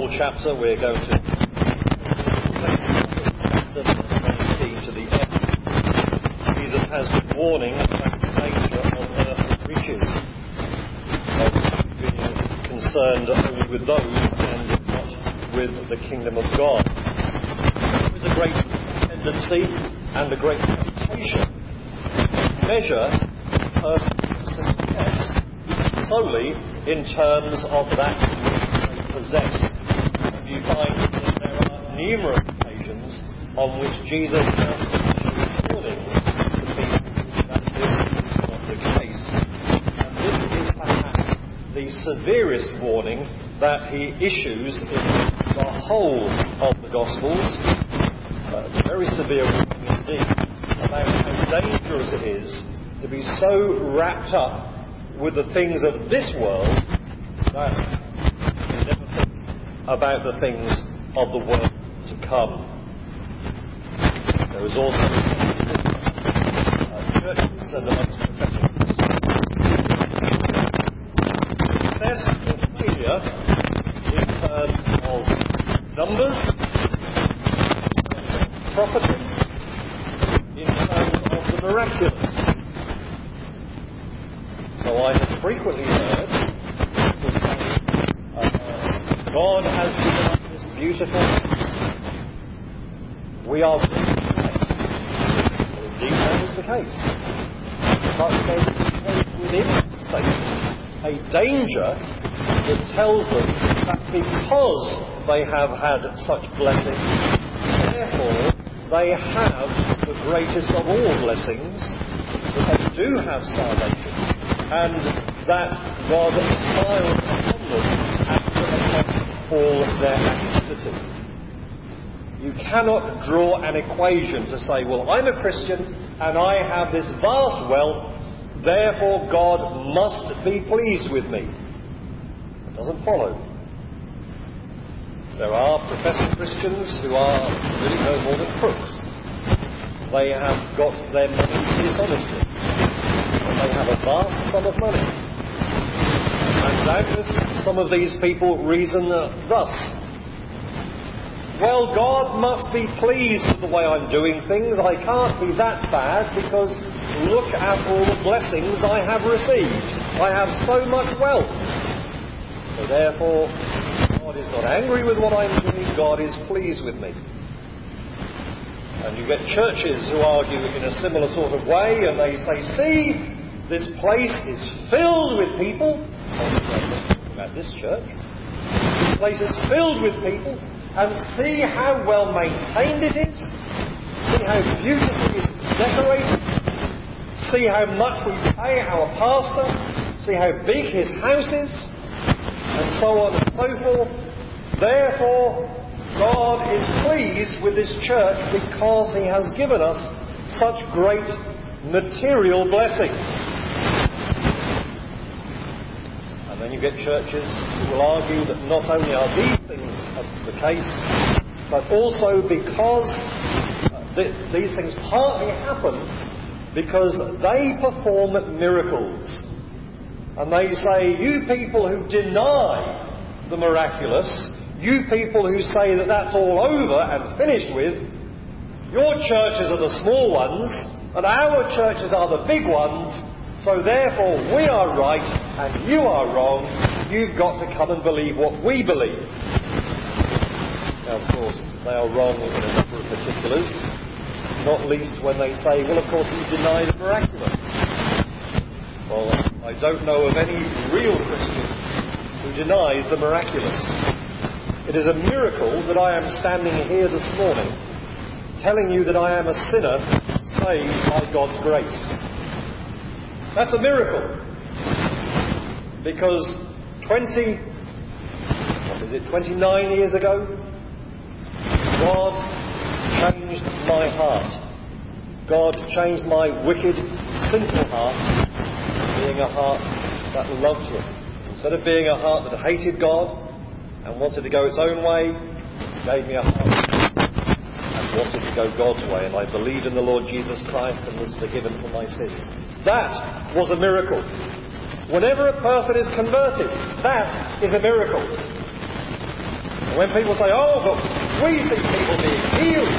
whole chapter. We're going to chapter 19 to the end. Jesus has been warning about the danger of earthly riches, of being concerned only with those and not with the kingdom of God. There is a great tendency and a great temptation to measure a person's success solely in terms of that which they possess. And you find that there are numerous occasions on which Jesus has issued warnings to people that this is not the case. And this is perhaps the severest warning that he issues in the whole of the Gospels. It's a very severe warning indeed about how dangerous it is to be so wrapped up with the things of this world that you never think about the things of the world to come. There is also churches and amongst professors success or failure in terms of numbers, property, in terms of the miraculous. So I have frequently heard people say, God has given us this beautiful house. We are really blessed. Well, indeed, that is the case. But there is within the statement a danger that tells them that because they have had such blessings, therefore they have the greatest of all blessings, that they do have salvation, and that God smiles upon them after all their activity. You cannot draw an equation to say, well, I'm a Christian and I have this vast wealth, therefore God must be pleased with me. It doesn't follow. There are professed Christians who are really no more than crooks. They have got their money dishonestly. They have a vast sum of money. And doubtless some of these people reason thus. Well, God must be pleased with the way I'm doing things. I can't be that bad because look at all the blessings I have received. I have so much wealth. So therefore, God is not angry with what I'm doing. God is pleased with me. And you get churches who argue in a similar sort of way, and they say, see, this place is filled with people. Obviously, I'm not talking about this church. This place is filled with people, and see how well maintained it is. See how beautifully it's decorated. See how much we pay our pastor. See how big his house is, and so on and so forth. Therefore, God is pleased with this church because he has given us such great material blessing. And then you get churches who will argue that not only are these things the case, but also because these things partly happen because they perform miracles. And they say, you people who deny the miraculous, you people who say that that's all over and finished with, your churches are the small ones, and our churches are the big ones, so therefore we are right and you are wrong. You've got to come and believe what we believe. Now, of course, they are wrong in a number of particulars, not least when they say, well, of course, you deny the miraculous. Well, I don't know of any real Christian who denies the miraculous. It is a miracle that I am standing here this morning telling you that I am a sinner saved by God's grace. That's a miracle. Because 29 years ago, God changed my heart. God changed my wicked, sinful heart, being a heart that loved him. Instead of being a heart that hated God and wanted to go its own way, he gave me a heart and wanted to go God's way. And I believed in the Lord Jesus Christ and was forgiven for my sins. That was a miracle. Whenever a person is converted, that is a miracle. when people say, oh, but we see people being healed,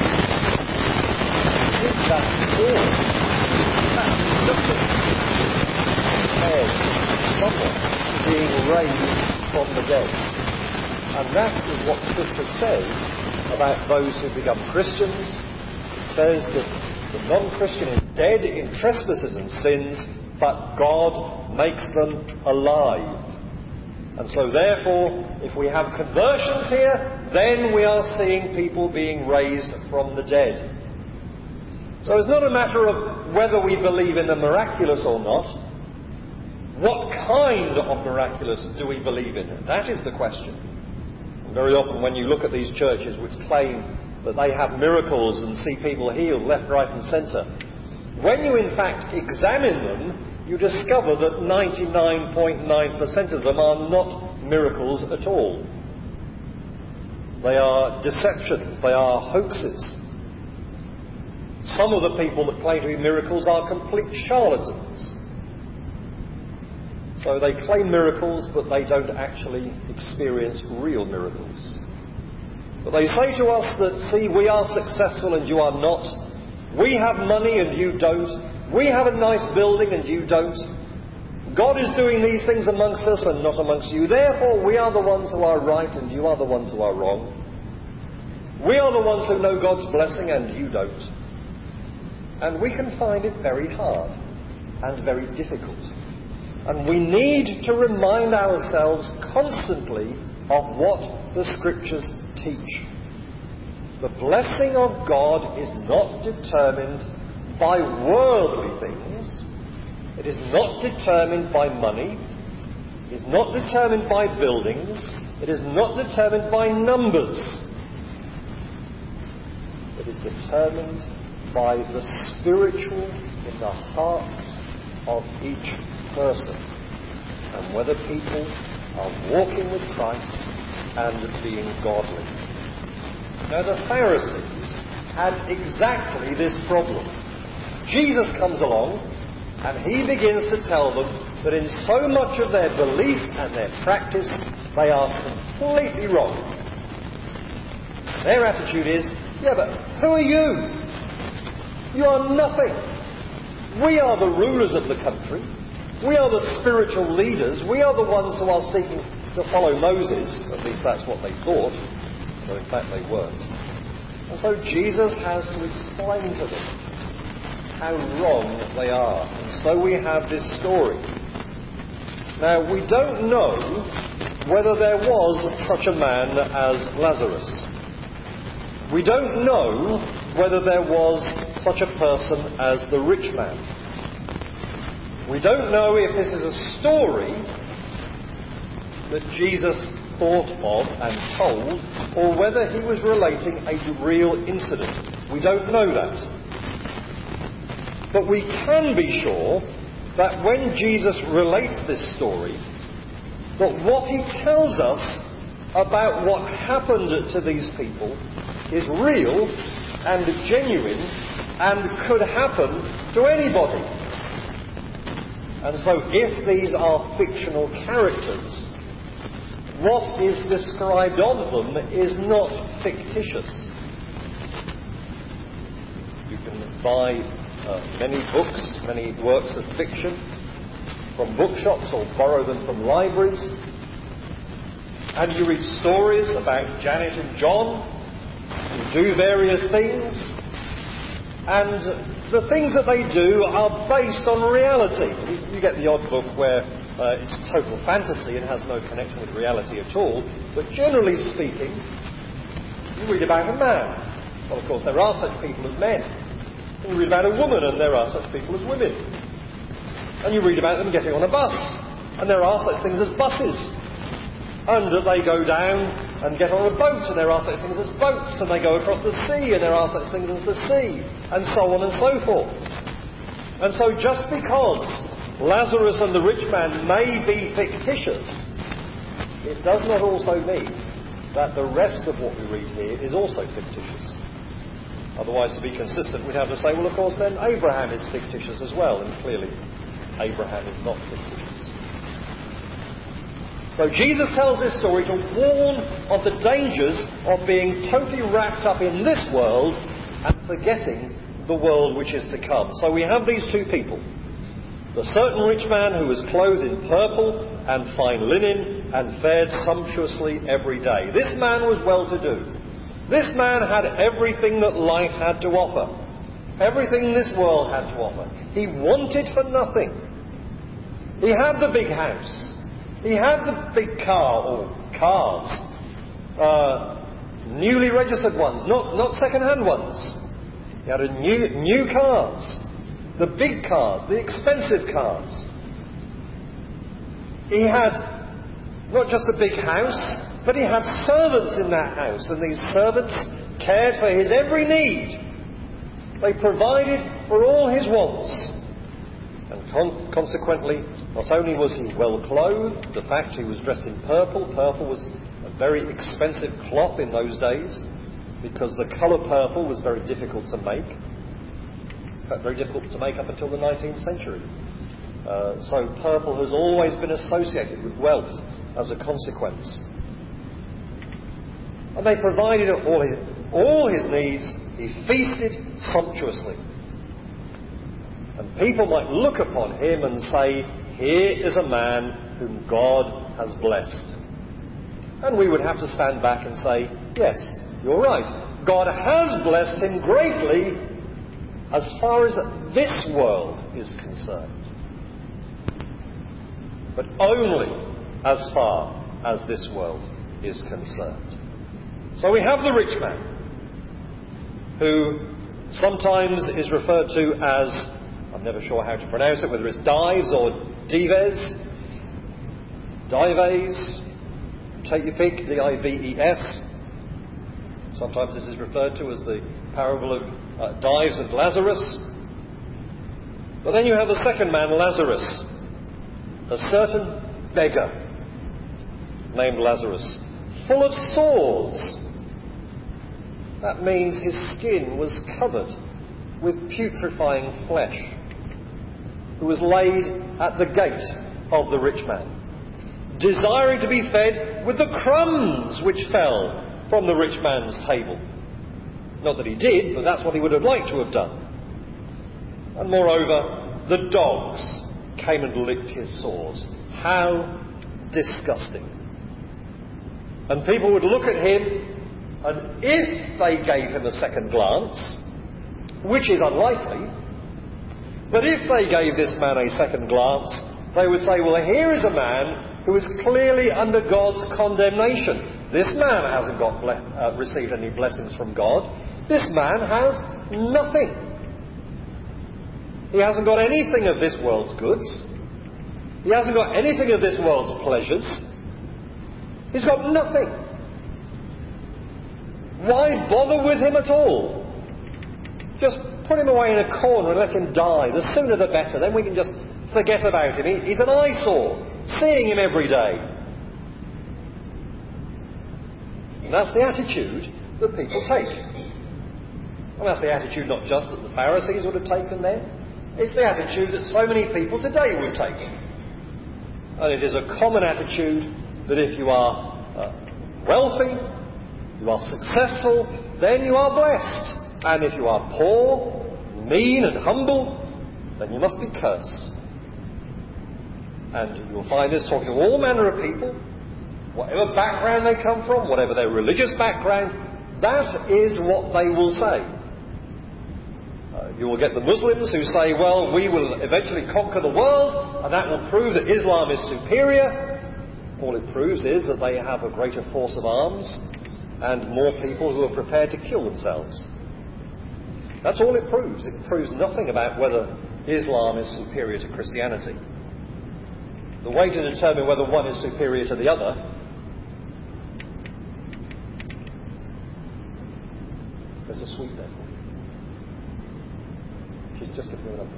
is that all? That's nothing compared to someone being raised from the dead. And that is what Scripture says about those who become Christians. It says that the non-Christian is dead in trespasses and sins, but God makes them alive. And so therefore, if we have conversions here, then we are seeing people being raised from the dead. So it's not a matter of whether we believe in the miraculous or not. What kind of miraculous do we believe in? That is the question. And very often when you look at these churches which claim that they have miracles and see people healed left, right and centre, when you in fact examine them, you discover that 99.9% of them are not miracles at all. They are deceptions, they are hoaxes. Some of the people that claim to be miracles are complete charlatans. So they claim miracles, but they don't actually experience real miracles. But they say to us that, see, we are successful and you are not. We have money and you don't. We have a nice building and you don't. God is doing these things amongst us and not amongst you. Therefore, we are the ones who are right and you are the ones who are wrong. We are the ones who know God's blessing and you don't. And we can find it very hard and very difficult. And we need to remind ourselves constantly of what the Scriptures teach. The blessing of God is not determined by worldly things. It is not determined by money. It is not determined by buildings. It is not determined by numbers. It is determined by the spiritual in the hearts of each person, and whether people are walking with Christ and being godly. Now the Pharisees had exactly this problem. Jesus comes along and he begins to tell them that in so much of their belief and their practice they are completely wrong. Their attitude is, yeah, but who are you? You are nothing. We are the rulers of the country. We are the spiritual leaders. We are the ones who are seeking to follow Moses. At least that's what they thought, though in fact they weren't. And so Jesus has to explain to them how wrong they are. And so we have this story. Now, we don't know whether there was such a man as Lazarus. We don't know whether there was such a person as the rich man. We don't know if this is a story that Jesus thought of and told, or whether he was relating a real incident. We don't know that. But we can be sure that when Jesus relates this story, that what he tells us about what happened to these people is real and genuine and could happen to anybody. And so if these are fictional characters, what is described of them is not fictitious. You can buy many books, many works of fiction from bookshops or borrow them from libraries, and you read stories about Janet and John who do various things, and the things that they do are based on reality. You get the odd book where it's total fantasy and has no connection with reality at all, but generally speaking, you read about a man. Well, of course, there are such people as men. And you read about a woman, and there are such people as women. And you read about them getting on a bus, and there are such things as buses. And they go down and get on a boat, and there are such things as boats, and they go across the sea, and there are such things as the sea, and so on and so forth. And so just because Lazarus and the rich man may be fictitious, it does not also mean that the rest of what we read here is also fictitious. Otherwise, to be consistent, we'd have to say, well, of course, then Abraham is fictitious as well, and clearly Abraham is not fictitious. So Jesus tells this story to warn of the dangers of being totally wrapped up in this world and forgetting the world which is to come. So we have these two people. The certain rich man who was clothed in purple and fine linen and fared sumptuously every day. This man was well-to-do. This man had everything that life had to offer. Everything this world had to offer. He wanted for nothing. He had the big house. He had the big car, or cars. Newly registered ones, not second-hand ones. He had new cars. The big cars, the expensive cars. He had not just a big house, but he had servants in that house, and these servants cared for his every need. They provided for all his wants. And consequently, not only was he well clothed, the fact he was dressed in purple. Purple was a very expensive cloth in those days, because the colour purple was very difficult to make. Very difficult to make up until the 19th century. So purple has always been associated with wealth as a consequence. And they provided all his needs. He feasted sumptuously. And people might look upon him and say, here is a man whom God has blessed. And we would have to stand back and say, yes, you're right. God has blessed him greatly as far as this world is concerned. But only as far as this world is concerned. So we have the rich man, who sometimes is referred to as, I'm never sure how to pronounce it, whether it's Dives or Dives, take your pick, D-I-V-E-S. Sometimes this is referred to as the parable of Dives and Lazarus. But then you have the second man, Lazarus, a certain beggar named Lazarus, full of sores. That means his skin was covered with putrefying flesh, who was laid at the gate of the rich man, desiring to be fed with the crumbs which fell from the rich man's table. Not that he did, but that's what he would have liked to have done. And moreover, the dogs came and licked his sores. How disgusting. And people would look at him, and if they gave him a second glance, which is unlikely, but if they gave this man a second glance, they would say, well, here is a man who is clearly under God's condemnation. This man hasn't received any blessings from God. This man has nothing. He hasn't got anything of this world's goods. He hasn't got anything of this world's pleasures. He's got nothing. Why bother with him at all? Just put him away in a corner and let him die. The sooner the better. Then we can just forget about him. He's an eyesore. Seeing him every day. And that's the attitude that people take. And that's the attitude not just that the Pharisees would have taken then. It's the attitude that so many people today would take. And it is a common attitude that if you are wealthy, you are successful, then you are blessed. And if you are poor, mean and humble, then you must be cursed. And you'll find this talking to all manner of people, whatever background they come from, whatever their religious background, that is what they will say. You will get the Muslims who say, well, we will eventually conquer the world, and that will prove that Islam is superior. All it proves is that they have a greater force of arms and more people who are prepared to kill themselves. That's all it proves. It proves nothing about whether Islam is superior to Christianity. The way to determine whether one is superior to the other there's a sweet there for you. She's just giving me another.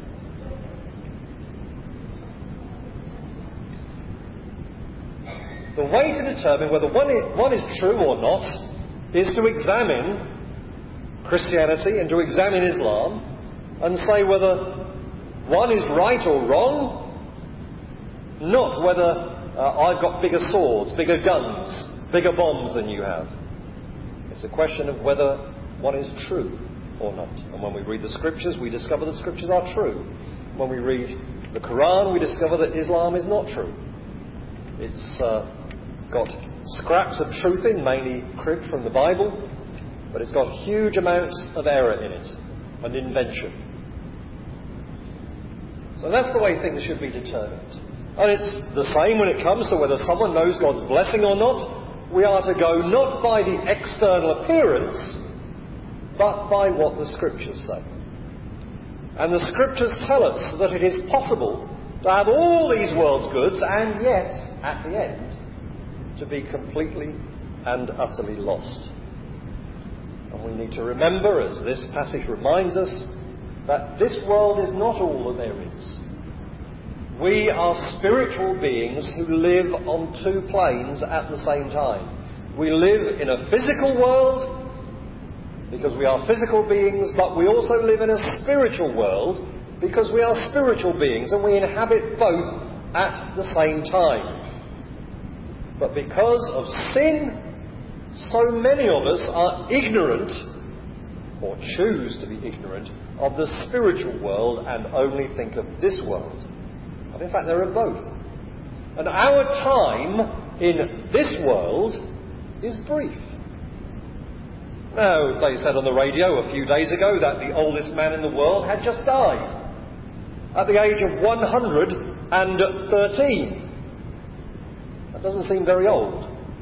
The way to determine whether one is true or not is to examine Christianity and to examine Islam and say whether one is right or wrong, not whether I've got bigger swords, bigger guns, bigger bombs than you have. It's a question of whether one is true or not. And when we read the Scriptures, we discover that Scriptures are true. When we read the Quran, we discover that Islam is not true. It's got scraps of truth in, mainly cribbed from the Bible, but it's got huge amounts of error in it and invention. So that's the way things should be determined. And it's the same when it comes to whether someone knows God's blessing or not. We are to go not by the external appearance, but by what the Scriptures say. And the Scriptures tell us that it is possible to have all these world's goods and yet, at the end, to be completely and utterly lost. And we need to remember, as this passage reminds us, that this world is not all that there is. We are spiritual beings who live on two planes at the same time. We live in a physical world because we are physical beings, but we also live in a spiritual world because we are spiritual beings, and we inhabit both at the same time. But because of sin, so many of us are ignorant, or choose to be ignorant, of the spiritual world and only think of this world. And in fact, there are both. And our time in this world is brief. Now, they said on the radio a few days ago that the oldest man in the world had just died at the age of 113. That doesn't seem very old.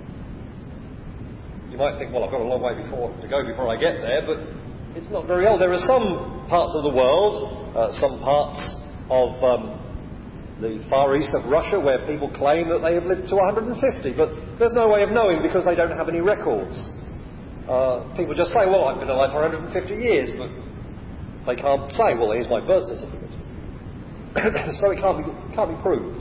You might think, well, I've got a long way to go before I get there, but it's not very old. There are some parts of the world, some parts of the far east of Russia, where people claim that they have lived to 150, but there's no way of knowing because they don't have any records. People just say, well, I've been alive for 150 years, but they can't say, well, here's my birth certificate. So it can't be proved.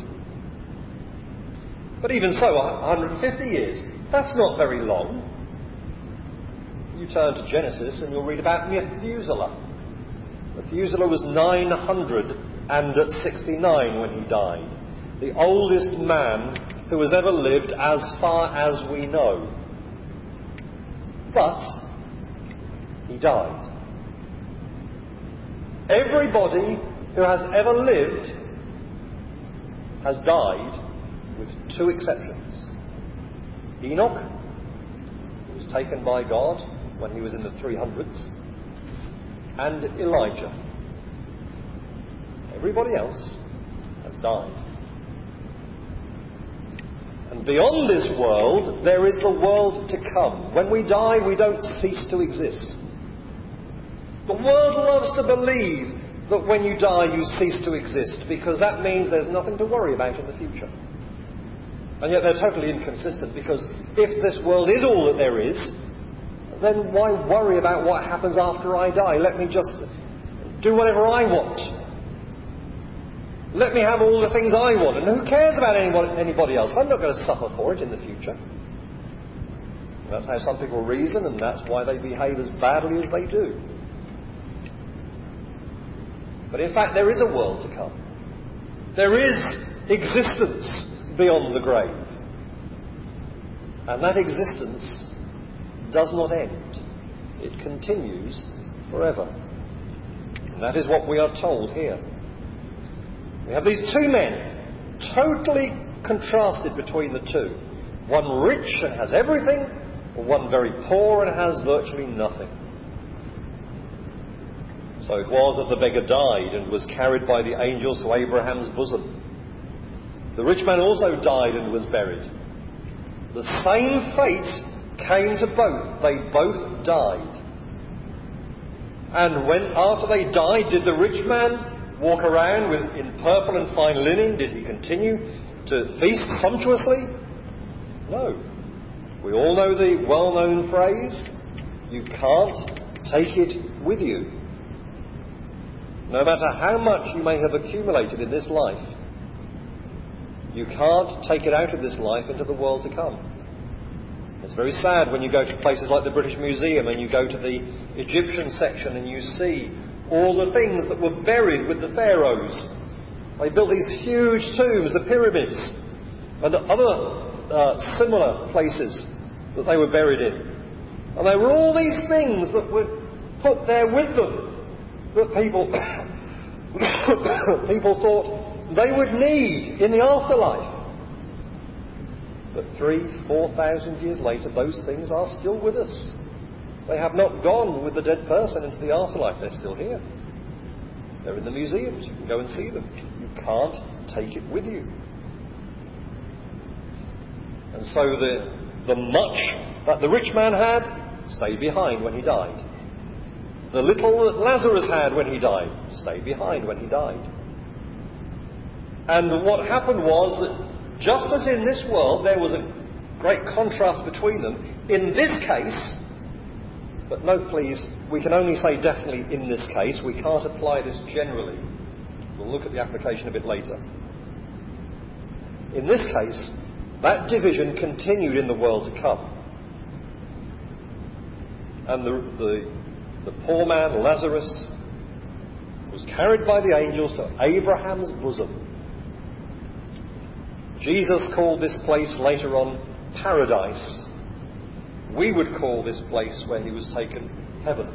But even so, 150 years, that's not very long. You turn to Genesis and you'll read about Methuselah. Methuselah was 969 when he died. The oldest man who has ever lived as far as we know. But he died. Everybody who has ever lived has died, with two exceptions. Enoch, who was taken by God when he was in the 300s, and Elijah. Everybody else has died. And beyond this world, there is the world to come. When we die, we don't cease to exist. The world loves to believe that when you die, you cease to exist, because that means there's nothing to worry about in the future. And yet they're totally inconsistent, because if this world is all that there is, then why worry about what happens after I die? Let me just do whatever I want. Let me have all the things I want, and who cares about anybody else? I'm not going to suffer for it in the future. That's how some people reason, and that's why they behave as badly as they do. But in fact, there is a world to come. There is existence beyond the grave. And that existence does not end. It continues forever. And that is what we are told here. We have these two men, totally contrasted between the two. One rich and has everything, or one very poor and has virtually nothing. So it was that the beggar died and was carried by the angels to Abraham's bosom. The rich man also died and was buried. The same fate came to both. They both died. And when, after they died, did the rich man walk around in purple and fine linen? Did he continue to feast sumptuously? No. We all know the well-known phrase, you can't take it with you. No matter how much you may have accumulated in this life, you can't take it out of this life into the world to come. It's very sad when you go to places like the British Museum and you go to the Egyptian section and you see all the things that were buried with the pharaohs. They built these huge tombs, the pyramids. and other similar places that they were buried in. And there were all these things that were put there with them that people thought they would need in the afterlife. But 3,000-4,000 years later, those things are still with us. They have not gone with the dead person into the afterlife. They're still here. They're in the museums. You can go and see them. You can't take it with you. And so the much that the rich man had stayed behind when he died. The little that Lazarus had when he died stayed behind when he died. And what happened was that just as in this world there was a great contrast between them, in this case, but note please, we can only say definitely in this case, we can't apply this generally. We'll look at the application a bit later. In this case, that division continued in the world to come. And the poor man, Lazarus, was carried by the angels to Abraham's bosom. Jesus called this place later on paradise. We would call this place where he was taken heaven.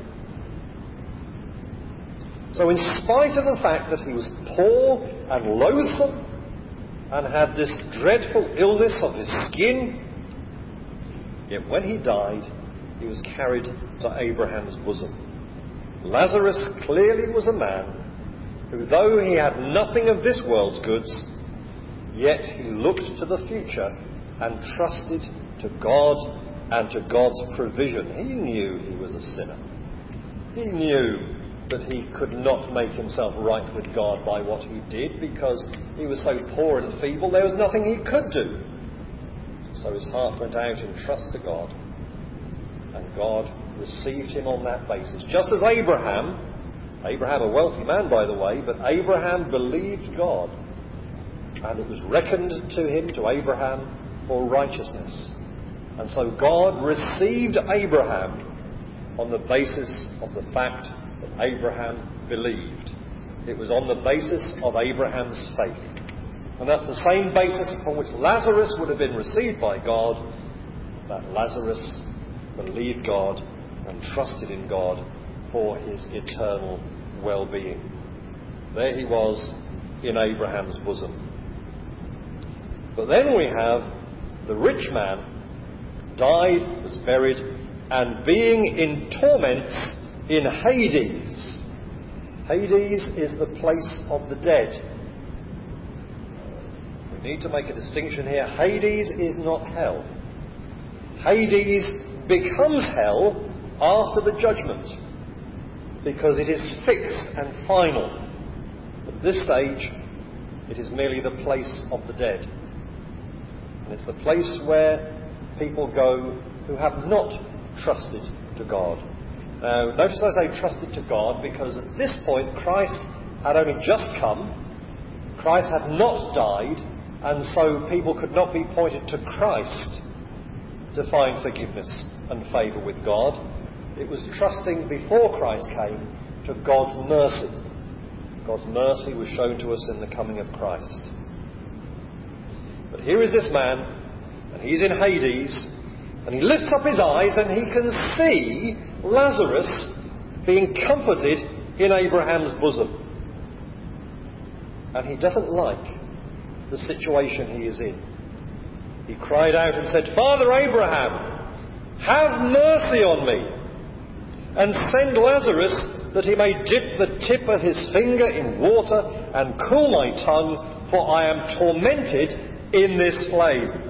So in spite of the fact that he was poor and loathsome and had this dreadful illness of his skin, yet when he died, he was carried to Abraham's bosom. Lazarus clearly was a man who, though he had nothing of this world's goods, yet he looked to the future and trusted to God and to God's provision. He knew he was a sinner. He knew that he could not make himself right with God by what he did because he was so poor and feeble. There was nothing he could do. So his heart went out in trust to God, and God received him on that basis. Just as Abraham, a wealthy man by the way, but Abraham believed God, and it was reckoned to him, to Abraham, for righteousness. And so God received Abraham on the basis of the fact that Abraham believed. It was on the basis of Abraham's faith. And that's the same basis upon which Lazarus would have been received by God, that Lazarus believed God and trusted in God for his eternal well-being. There he was in Abraham's bosom. But then we have the rich man died, was buried, and being in torments in Hades. Hades is the place of the dead. We need to make a distinction here. Hades is not hell. Hades becomes hell after the judgment, because it is fixed and final. At this stage, it is merely the place of the dead. And it's the place where people go who have not trusted to God. Now, notice I say trusted to God because at this point Christ had only just come. Christ had not died, and so people could not be pointed to Christ to find forgiveness and favour with God. It was trusting before Christ came to God's mercy. God's mercy was shown to us in the coming of Christ. But here is this man, and he's in Hades, and he lifts up his eyes and he can see Lazarus being comforted in Abraham's bosom. And he doesn't like the situation he is in. He cried out and said, "Father Abraham, have mercy on me, and send Lazarus that he may dip the tip of his finger in water and cool my tongue, for I am tormented in this flame."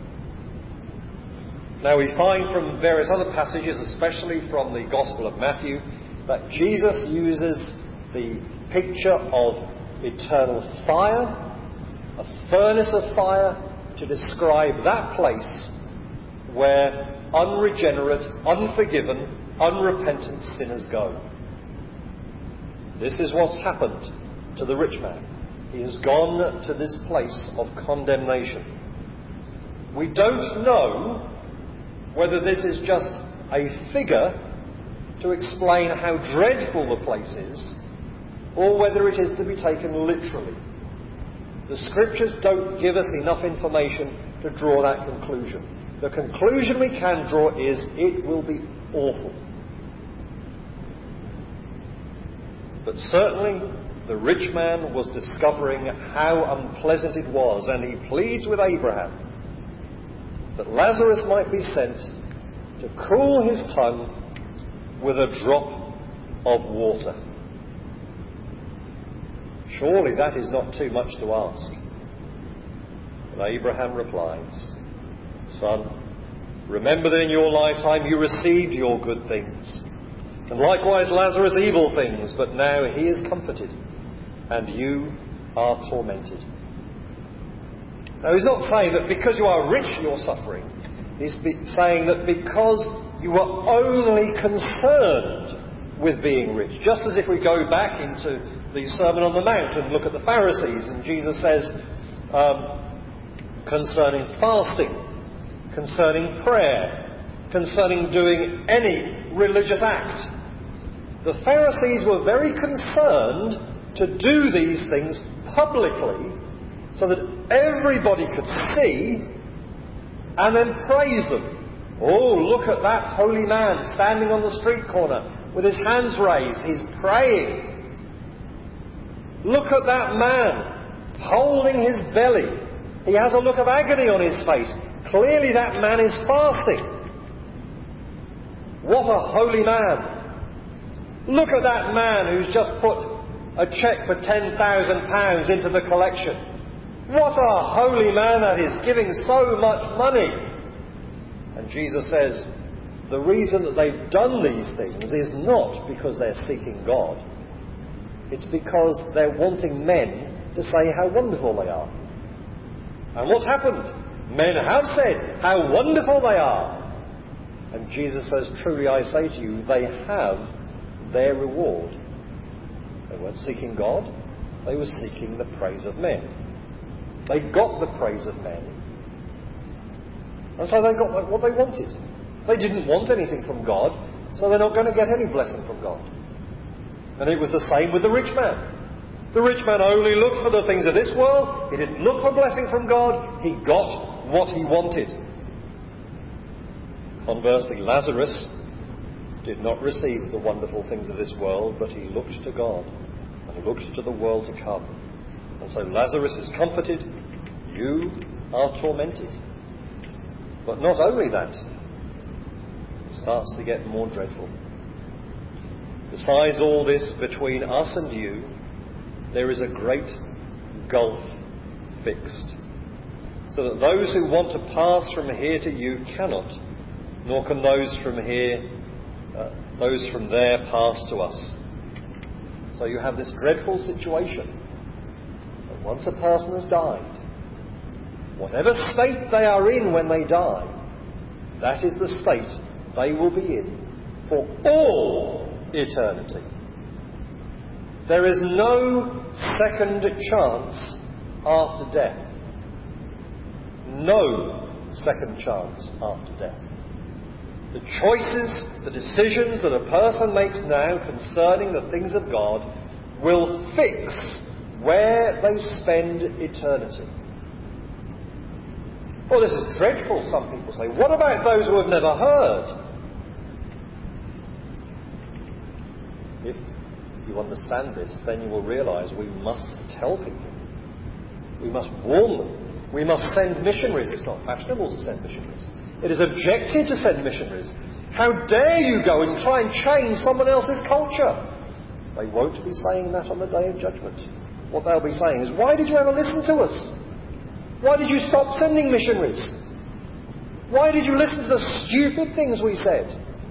Now we find from various other passages, especially from the Gospel of Matthew, that Jesus uses the picture of eternal fire, a furnace of fire, to describe that place where unregenerate, unforgiven, unrepentant sinners go. This is what's happened to the rich man. He has gone to this place of condemnation. We don't know whether this is just a figure to explain how dreadful the place is, or whether it is to be taken literally. The Scriptures don't give us enough information to draw that conclusion. The conclusion we can draw is it will be awful. But certainly the rich man was discovering how unpleasant it was, and he pleads with Abraham that Lazarus might be sent to cool his tongue with a drop of water. Surely that is not too much to ask. But Abraham replies, "Son, remember that in your lifetime you received your good things, and likewise Lazarus evil things, but now he is comforted, and you are tormented." Now he's not saying that because you are rich you're suffering. He's saying that because you are only concerned with being rich. Just as if we go back into the Sermon on the Mount and look at the Pharisees, and Jesus says concerning fasting, concerning prayer, concerning doing any religious act. The Pharisees were very concerned to do these things publicly so that everybody could see and then praise them. Oh, look at that holy man standing on the street corner with his hands raised. He's praying. Look at that man holding his belly. He has a look of agony on his face. Clearly that man is fasting. What a holy man. Look at that man who's just put a cheque for £10,000 into the collection. What a holy man that is, giving so much money. And Jesus says, the reason that they've done these things is not because they're seeking God. It's because they're wanting men to say how wonderful they are. And what's happened? Men have said how wonderful they are. And Jesus says, truly I say to you, they have their reward. They weren't seeking God. They were seeking the praise of men. They got the praise of men. And so they got what they wanted. They didn't want anything from God, so they're not going to get any blessing from God. And it was the same with the rich man. The rich man only looked for the things of this world. He didn't look for blessing from God. He got what he wanted. Conversely, Lazarus did not receive the wonderful things of this world, but he looked to God and he looked to the world to come. And so Lazarus is comforted. You are tormented. But not only that, it starts to get more dreadful. Besides all this, between us and you, there is a great gulf fixed, so that those who want to pass from here to you cannot, nor can those from there pass to us. So you have this dreadful situation that once a person has died, whatever state they are in when they die, that is the state they will be in for all eternity. There is no second chance after death. No second chance after death. The choices, the decisions that a person makes now concerning the things of God will fix where they spend eternity. Well, this is dreadful, some people say. What about those who have never heard? If you understand this, then you will realise we must tell people. We must warn them. We must send missionaries. It's not fashionable to send missionaries. It is objective to send missionaries. How dare you go and try and change someone else's culture? They won't be saying that on the day of judgment. What they'll be saying is, why did you ever listen to us? Why did you stop sending missionaries? Why did you listen to the stupid things we said?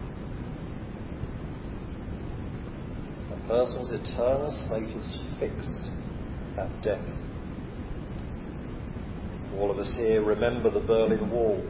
A person's eternal state is fixed at death. All of us here remember the Berlin Wall.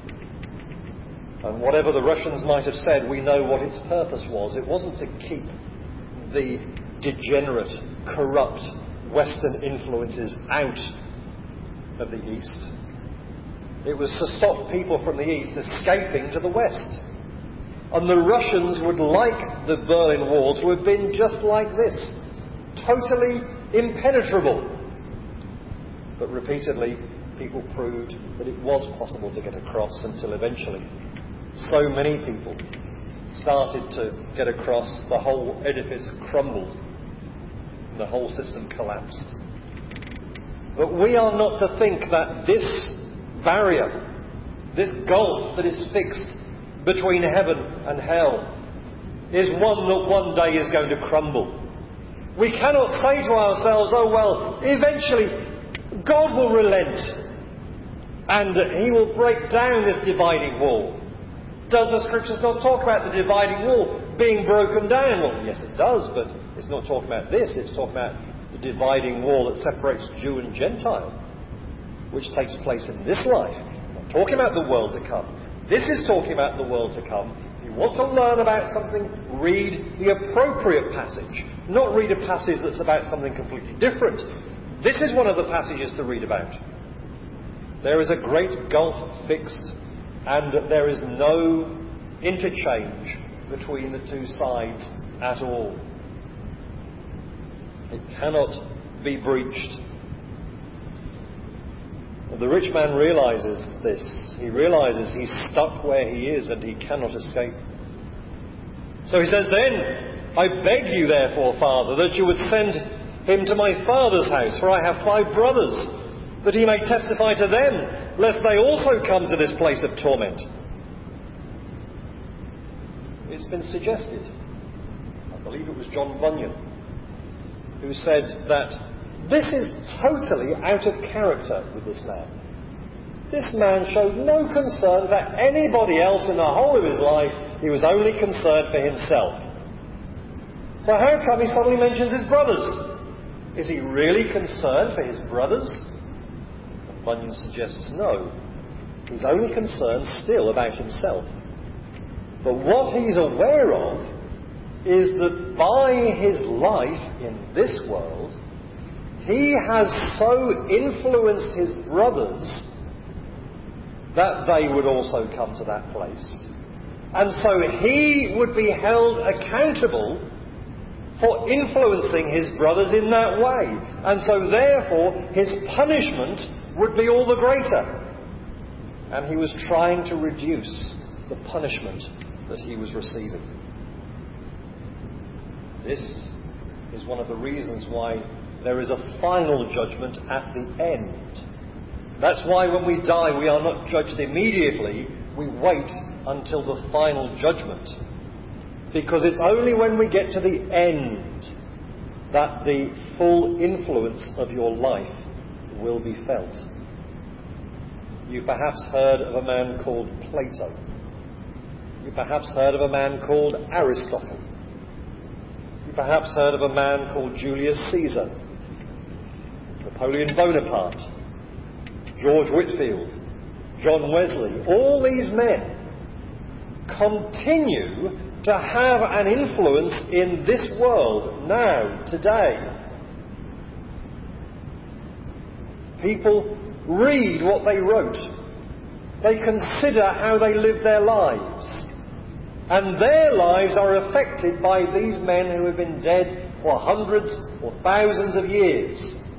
And whatever the Russians might have said, we know what its purpose was. It wasn't to keep the degenerate, corrupt Western influences out of the East. It was to stop people from the East escaping to the West. And the Russians would like the Berlin Wall to have been just like this, totally impenetrable. But repeatedly, people proved that it was possible to get across, until eventually so many people started to get across, the whole edifice crumbled and the whole system collapsed. But we are not to think that this barrier, this gulf that is fixed between heaven and hell, is one that one day is going to crumble. We cannot say to ourselves, oh well, eventually God will relent and He will break down this dividing wall. Does the Scriptures not talk about the dividing wall being broken down? Well, yes it does, but it's not talking about this. It's talking about the dividing wall that separates Jew and Gentile, which takes place in this life. I'm not talking about the world to come. This is talking about the world to come. If you want to learn about something, read the appropriate passage. Not read a passage that's about something completely different. This is one of the passages to read about. There is a great gulf fixed, and there is no interchange between the two sides at all. It cannot be breached. The rich man realizes this. He realizes he's stuck where he is and he cannot escape. So he says, then, I beg you therefore, Father, that you would send him to my father's house, for I have 5 brothers, that he may testify to them, lest they also come to this place of torment. It's been suggested, I believe it was John Bunyan, who said that this is totally out of character with this man. This man showed no concern for anybody else in the whole of his life. He was only concerned for himself. So how come he suddenly mentions his brothers? Is he really concerned for his brothers? And Bunyan suggests no. He's only concerned still about himself. But what he's aware of is that by his life in this world, he has so influenced his brothers that they would also come to that place. And so he would be held accountable for influencing his brothers in that way. And so therefore his punishment would be all the greater. And he was trying to reduce the punishment that he was receiving. This is one of the reasons why there is a final judgment at the end. That's why when we die we are not judged immediately. We wait until the final judgment. Because it's only when we get to the end that the full influence of your life will be felt. You perhaps heard of a man called Plato. You perhaps heard of a man called Aristotle. You perhaps heard of a man called Julius Caesar, Napoleon Bonaparte, George Whitefield, John Wesley. All these men continue to have an influence in this world now, today. People read what they wrote. They consider how they live their lives. And their lives are affected by these men who have been dead for hundreds or thousands of years.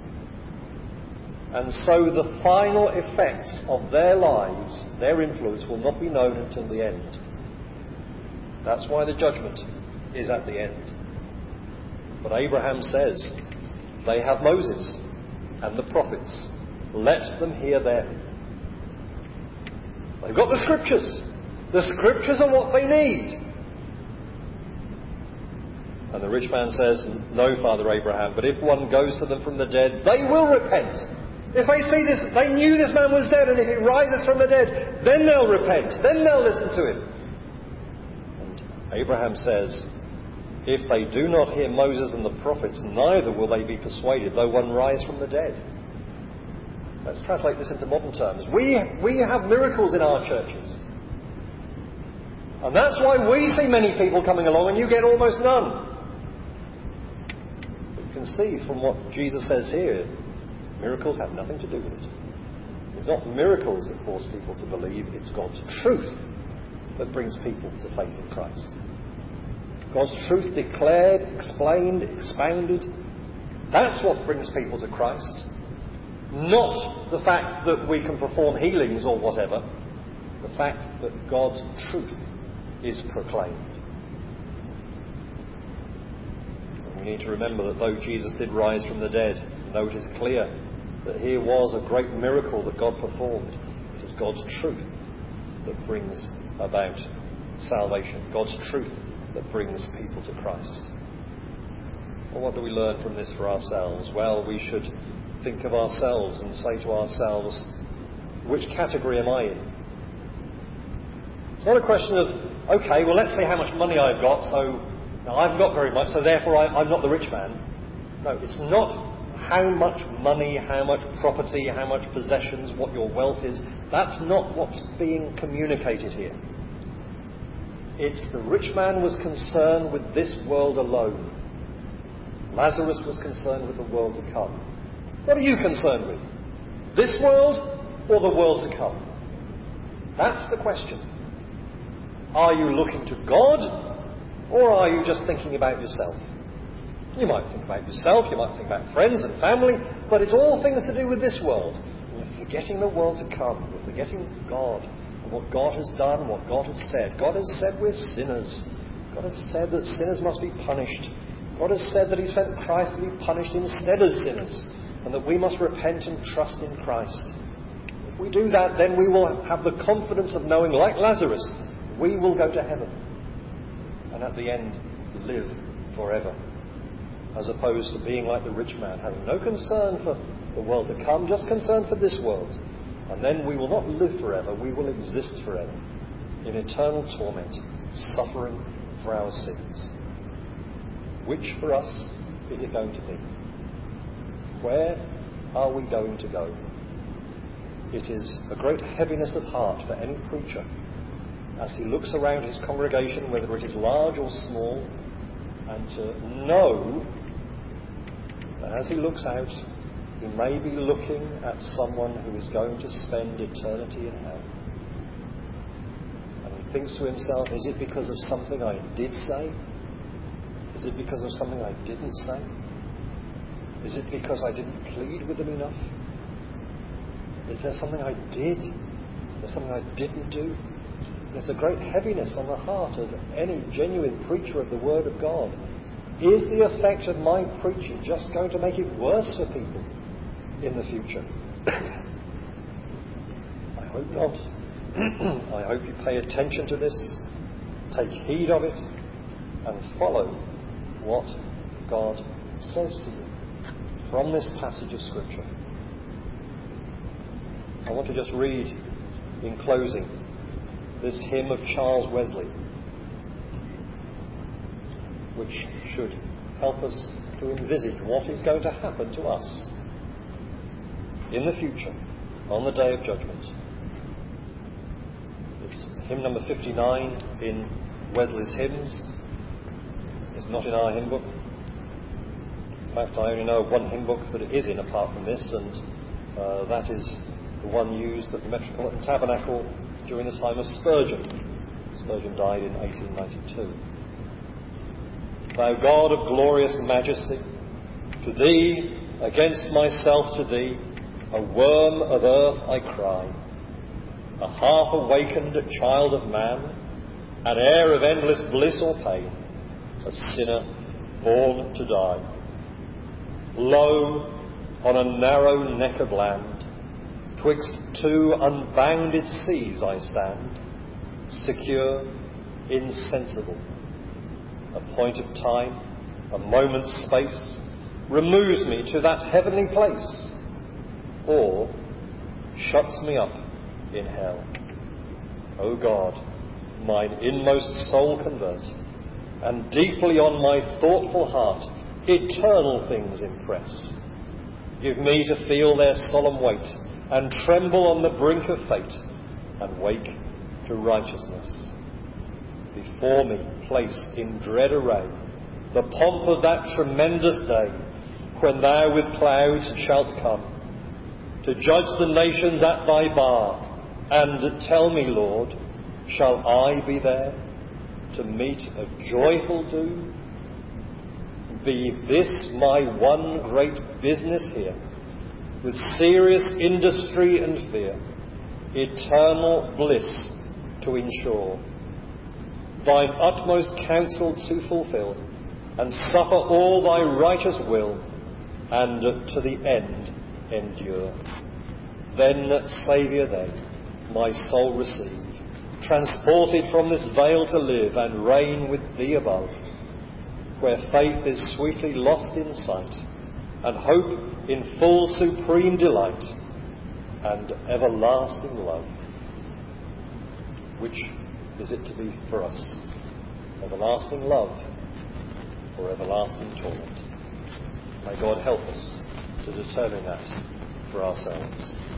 And so the final effects of their lives, their influence, will not be known until the end. That's why the judgment is at the end. But Abraham says, they have Moses and the prophets. Let them hear them. They've got the Scriptures. The Scriptures are what they need. And the rich man says, no, Father Abraham, but if one goes to them from the dead, they will repent. If they see this, they knew this man was dead, and if he rises from the dead, then they'll repent. Then they'll listen to him. And Abraham says, if they do not hear Moses and the prophets, neither will they be persuaded, though one rise from the dead. Let's translate this into modern terms. We have miracles in our churches. And that's why we see many people coming along and you get almost none. But you can see from what Jesus says here, miracles have nothing to do with it. It's not miracles that force people to believe, it's God's truth that brings people to faith in Christ. God's truth declared, explained, expounded, that's what brings people to Christ. Not the fact that we can perform healings or whatever. The fact that God's truth is proclaimed. And we need to remember that though Jesus did rise from the dead, though it is clear that here was a great miracle that God performed, it is God's truth that brings about salvation. God's truth that brings people to Christ. Well, what do we learn from this for ourselves? Well, we should think of ourselves and say to ourselves, which category am I in? It's not a question of, okay, well, let's see how much money I've got, so I haven't got very much, so therefore I'm not the rich man. No, it's not how much money, how much property, how much possessions, what your wealth is. That's not what's being communicated here. It's the rich man was concerned with this world alone. Lazarus was concerned with the world to come. What are you concerned with? This world or the world to come? That's the question. Are you looking to God or are you just thinking about yourself? You might think about yourself, you might think about friends and family, but it's all things to do with this world. And you're forgetting the world to come. You're forgetting God and what God has done, what God has said. God has said we're sinners. God has said that sinners must be punished. God has said that He sent Christ to be punished instead of sinners, and that we must repent and trust in Christ. If we do that, then we will have the confidence of knowing, like Lazarus, we will go to heaven. And at the end, live forever. As opposed to being like the rich man, having no concern for the world to come, just concern for this world. And then we will not live forever, we will exist forever in eternal torment, suffering for our sins. Which for us is it going to be? Where are we going to go? It is a great heaviness of heart for any preacher as he looks around his congregation, whether it is large or small, and to know that as he looks out, he may be looking at someone who is going to spend eternity in hell. And he thinks to himself, is it because of something I did say? Is it because of something I didn't say? Is it because I didn't plead with them enough? Is there something I did? Is there something I didn't do? There's a great heaviness on the heart of any genuine preacher of the Word of God. Is the effect of my preaching just going to make it worse for people in the future? I hope not. I hope you pay attention to this, take heed of it, and follow what God says to you from this passage of Scripture. I want to just read, in closing, this hymn of Charles Wesley, which should help us to envisage what is going to happen to us in the future, on the day of judgment. It's hymn number 59 in Wesley's hymns. It's not in our hymn book. In fact, I only know of one hymn book that it is in apart from this, and that is the one used at the Metropolitan Tabernacle during the time of Spurgeon. Spurgeon died in 1892. Thou God of glorious majesty, to Thee, against myself to Thee, a worm of earth I cry, a half-awakened child of man, an heir of endless bliss or pain, a sinner born to die. Lo, on a narrow neck of land, twixt two unbounded seas I stand, secure, insensible. A point of time, a moment's space, removes me to that heavenly place, or shuts me up in hell. O God, mine inmost soul convert, and deeply on my thoughtful heart eternal things impress. Give me to feel their solemn weight, and tremble on the brink of fate, and wake to righteousness. Before me place in dread array the pomp of that tremendous day, when Thou with clouds shalt come, to judge the nations at Thy bar, and tell me, Lord, shall I be there to meet a joyful doom? Be this my one great business here, with serious industry and fear, eternal bliss to ensure, thine utmost counsel to fulfill, and suffer all thy righteous will, and to the end endure. Then, Saviour, then, my soul receive, transported from this vale to live and reign with thee above, where faith is sweetly lost in sight, and hope in full supreme delight, and everlasting love. Which is it to be for us? Everlasting love or everlasting torment? May God help us to determine that for ourselves.